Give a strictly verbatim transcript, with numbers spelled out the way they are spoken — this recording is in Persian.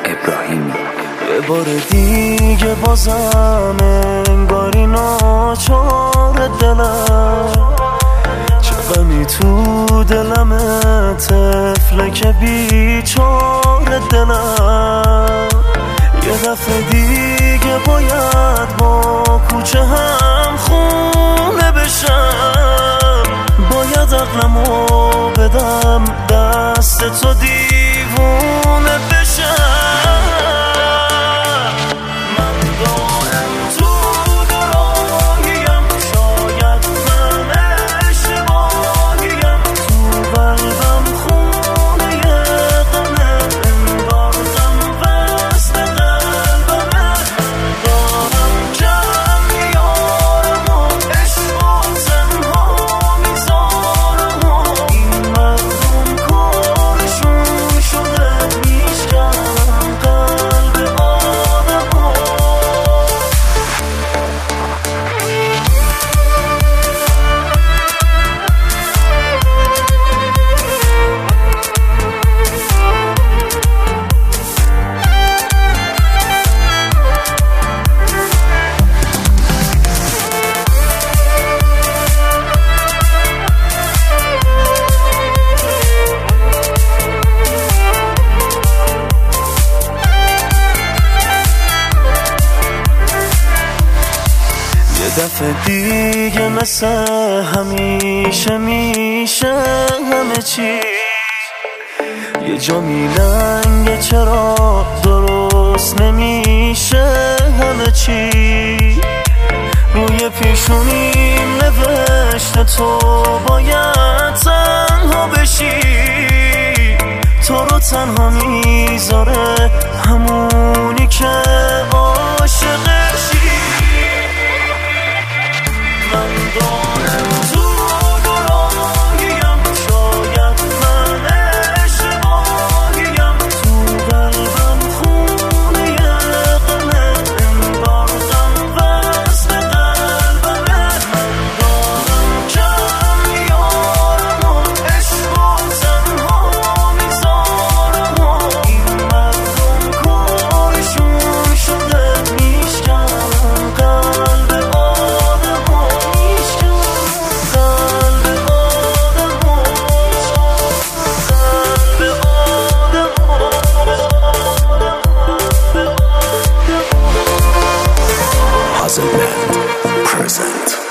ابراهیم. یه بار دیگه بازم انگاری ناچار دلم، چه غمی تو دلمه طفله که بیچاره دلم. یه دفعه دیگه باید با کوچه هم خونه بشم، باید عقلمو بدم دست تو دیوونه بشم. دفعه دیگه مثل همیشه میشه همه چی یه جا میلنگه، چرا درست نمیشه همه چی. روی پیشونیم نوشته تو باید تنها بشی، تو رو تنها میذاره همونی که عاشقشی. من دارم تو گراهیم، شاید من اشتباهیم، تو قلبم خونه غمه، انگار غم وصل قلبمه. من دارم کم میارم و عشق و تنها میذارم و این مردم کارشون شده میشکنم قلب Puzzle Band present.